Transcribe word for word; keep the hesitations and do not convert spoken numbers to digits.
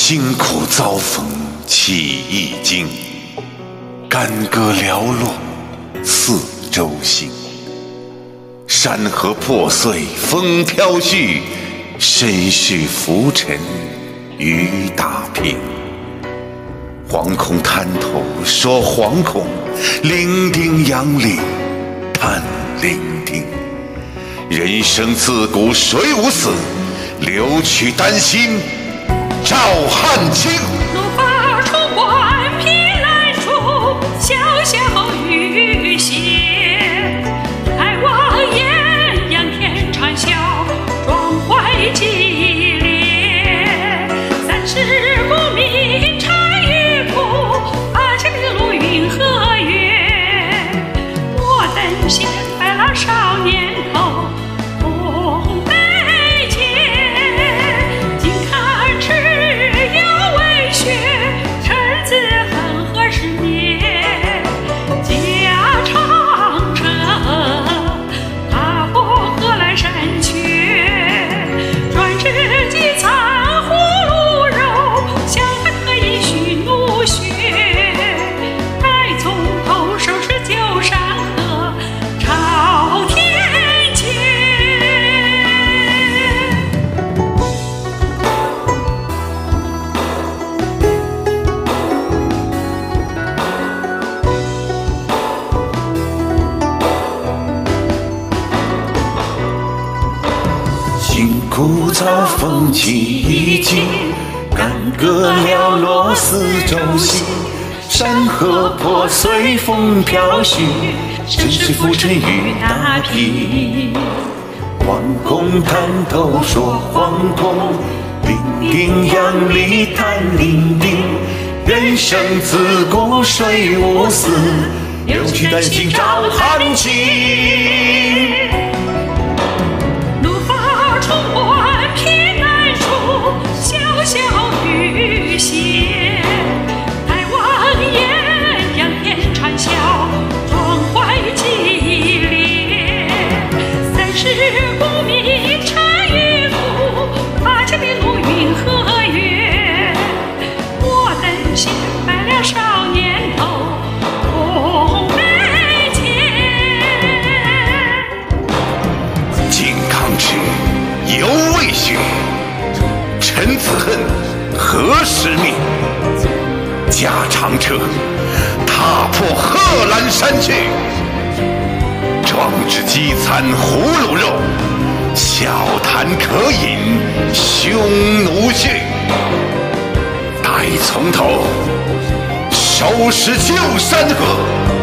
辛苦遭逢起一经，干戈寥落四周星。山河破碎风飘絮，身世浮沉雨打萍。惶恐滩头说惶恐，伶仃杨里叹伶仃。人生自古谁无死，留取丹心照汗青。 怒发冲冠凭栏处，潇潇雨歇。抬望艳阳天长啸，壮怀激烈。三十功名尘与土，八千里路云和月。莫等闲白了少年头，同悲切。今看蚩尤为雪，臣子恨何时灭？家长者，踏破贺兰山缺。转世几残葫芦肉，想看何以续怒血？该从头收拾旧山河，朝天阙。 辛苦遭逢起一经，干戈寥落四周星。山河破碎风飘絮，身世浮沉雨打萍。惶恐滩头说惶恐，伶仃杨里叹伶仃。人生自古谁无死，留取丹心照汗青。 怒发冲冠凭栏处，潇潇雨歇。抬望艳阳天长啸，壮怀激烈。三十功名尘与土，八千里路云和月。莫等闲白了少年头，同悲切。 靖康耻，犹未雪。臣子恨，何时灭？家长者，踏破贺兰山去。壮志饥餐胡虏肉，笑谈渴饮匈奴血。待从头收拾旧山河。